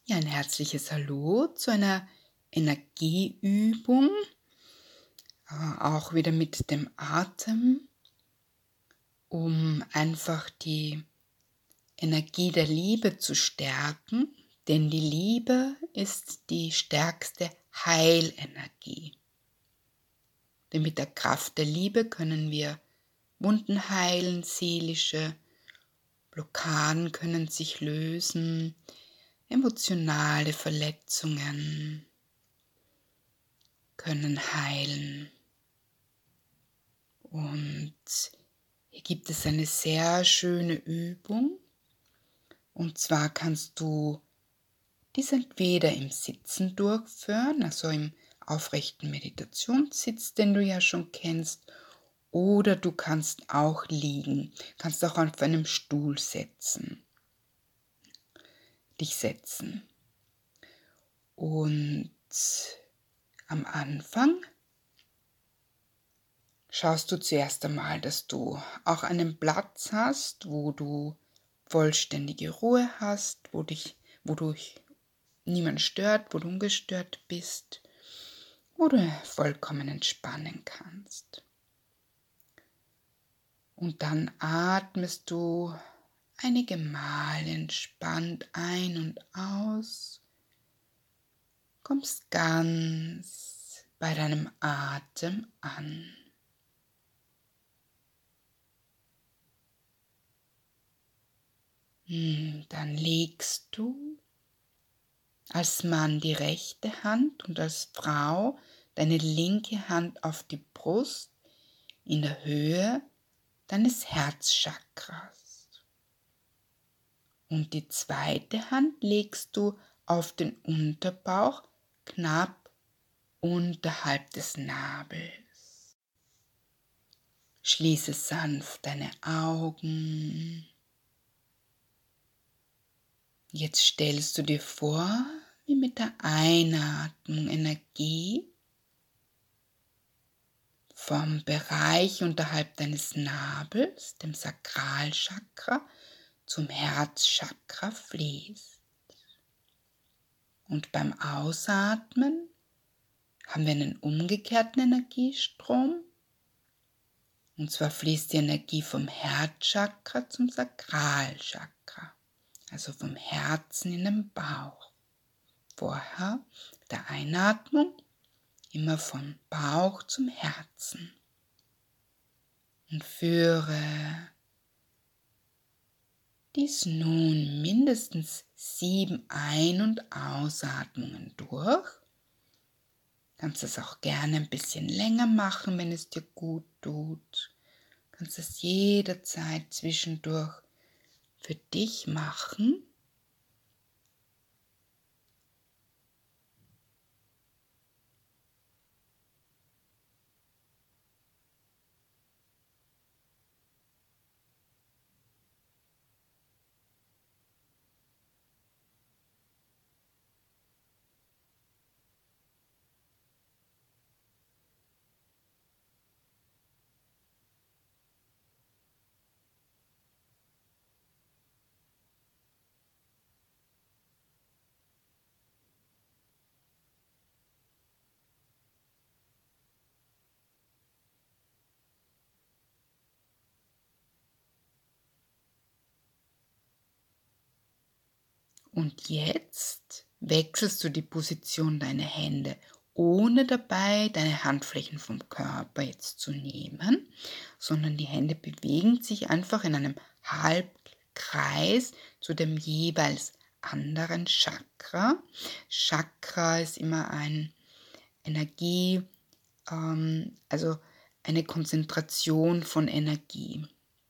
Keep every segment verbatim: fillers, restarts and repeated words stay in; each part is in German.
Ja, ein herzliches Hallo zu einer Energieübung, äh, auch wieder mit dem Atem, um einfach die Energie der Liebe zu stärken, denn die Liebe ist die stärkste Heilenergie. Denn mit der Kraft der Liebe können wir Wunden heilen, seelische Blockaden können sich lösen, emotionale Verletzungen können heilen. Und hier gibt es eine sehr schöne Übung. Und zwar kannst du dies entweder im Sitzen durchführen, also im aufrechten Meditationssitz, den du ja schon kennst, oder du kannst auch liegen, kannst auch auf einem Stuhl setzen, dich setzen. Und am Anfang schaust du zuerst einmal, dass du auch einen Platz hast, wo du vollständige Ruhe hast, wo dich, wo dich niemand stört, wo du ungestört bist, wo du vollkommen entspannen kannst. Und dann atmest du einige Mal entspannt ein und aus, kommst ganz bei deinem Atem an. Dann legst du als Mann die rechte Hand und als Frau deine linke Hand auf die Brust in der Höhe deines Herzchakras. Und die zweite Hand legst du auf den Unterbauch knapp unterhalb des Nabels. Schließe sanft deine Augen. Jetzt stellst du dir vor, wie mit der Einatmung Energie vom Bereich unterhalb deines Nabels, dem Sakralchakra, zum Herzchakra fließt. Und beim Ausatmen haben wir einen umgekehrten Energiestrom. Und zwar fließt die Energie vom Herzchakra zum Sakralchakra, also vom Herzen in den Bauch. Vorher der Einatmung immer vom Bauch zum Herzen. Und führe dies nun mindestens sieben Ein- und Ausatmungen durch. Du kannst es auch gerne ein bisschen länger machen, wenn es dir gut tut. Du kannst es jederzeit zwischendurch für dich machen. Und jetzt wechselst du die Position deiner Hände, ohne dabei deine Handflächen vom Körper jetzt zu nehmen, sondern die Hände bewegen sich einfach in einem Halbkreis zu dem jeweils anderen Chakra. Chakra ist immer ein Energie, ähm, also eine Konzentration von Energie.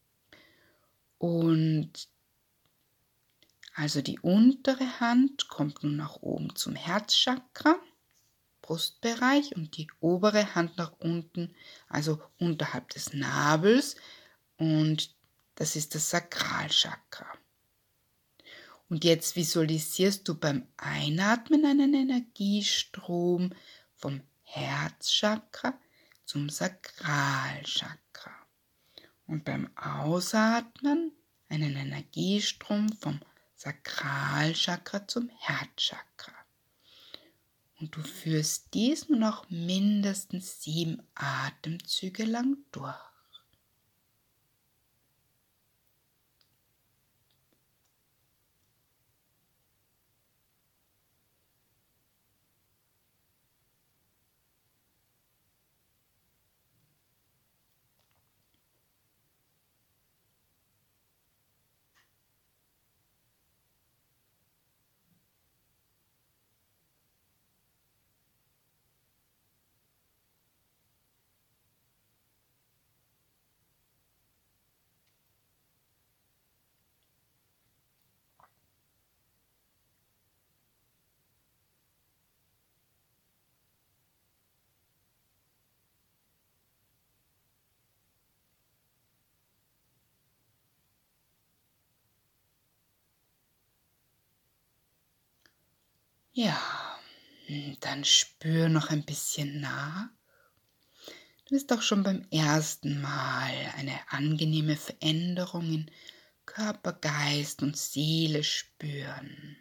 Und also die untere Hand kommt nun nach oben zum Herzchakra, Brustbereich, und die obere Hand nach unten, also unterhalb des Nabels, und das ist das Sakralchakra. Und jetzt visualisierst du beim Einatmen einen Energiestrom vom Herzchakra zum Sakralchakra und beim Ausatmen einen Energiestrom vom Sakralchakra zum Herzchakra. Und du führst dies nur noch mindestens sieben Atemzüge lang durch. Ja, dann spür noch ein bisschen nach. Du wirst auch schon beim ersten Mal eine angenehme Veränderung in Körper, Geist und Seele spüren.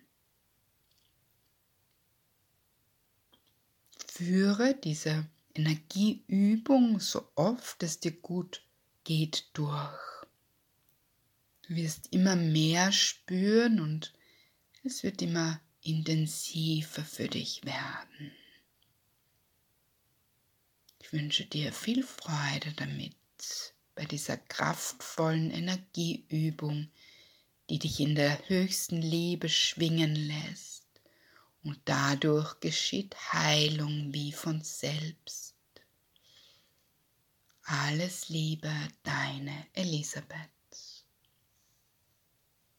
Führe diese Energieübung so oft es dir gut geht durch. Du wirst immer mehr spüren und es wird immer intensiver für dich werden. Ich wünsche dir viel Freude damit, bei dieser kraftvollen Energieübung, die dich in der höchsten Liebe schwingen lässt, und dadurch geschieht Heilung wie von selbst. Alles Liebe, deine Elisabeth.